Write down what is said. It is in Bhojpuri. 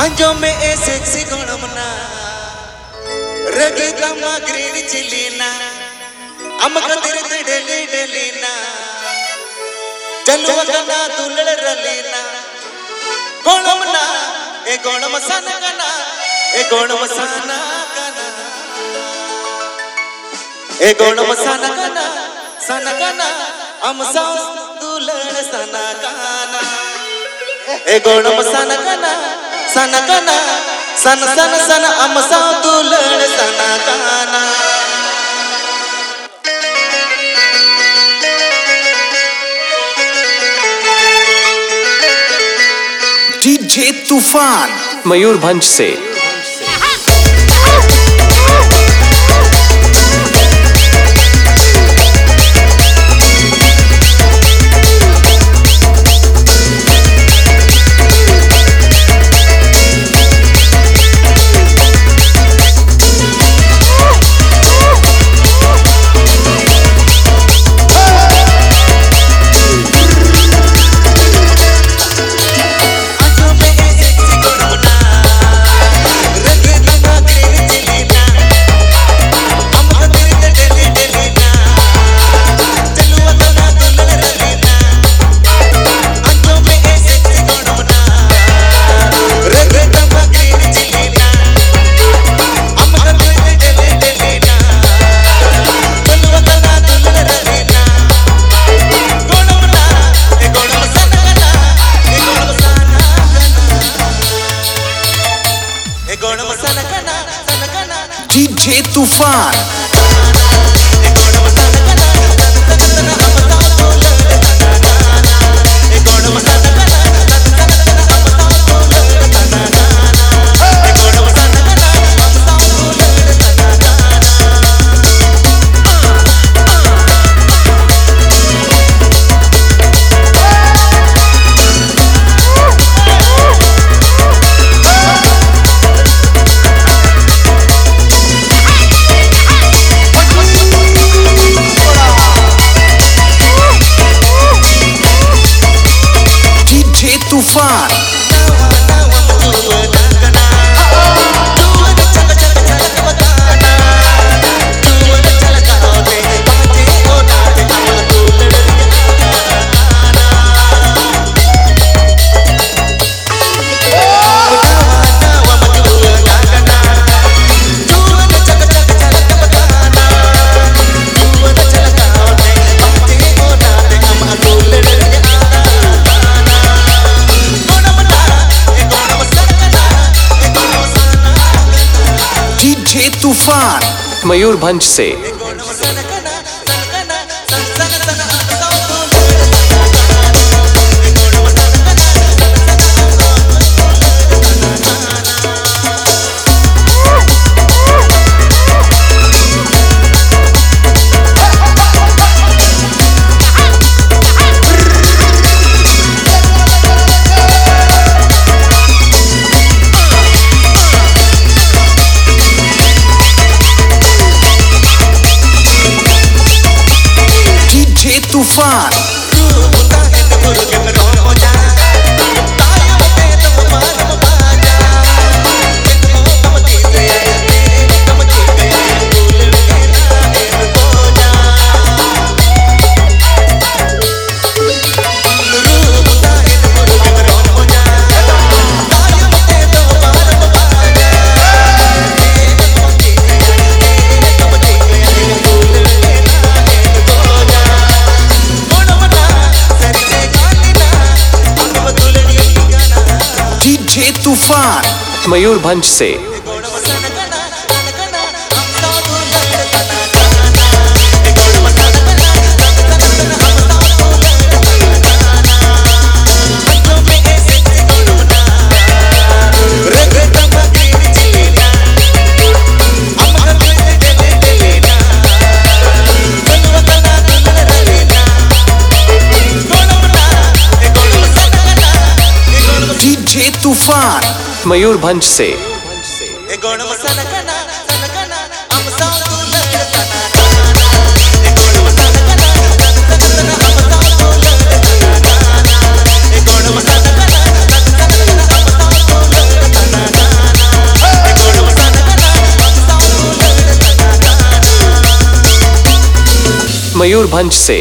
Anjo me e sexy gonamna Ragi kama green chilina Amaka dirte deli delina Jalwa kana tulal ralina Gonamna e gonam sana kana e gonam sana kana e gonam sana kana amsa tulal sana kana e gonam sana kana sana amsa tulal sana kana DJ Toofan Mayurbhanj से डीजे तूफान तूफान तूफान मयूरभंज से तूफान तूफान मयूरभंज से डीजे तूफान मयूरभंज से मयूरभंज से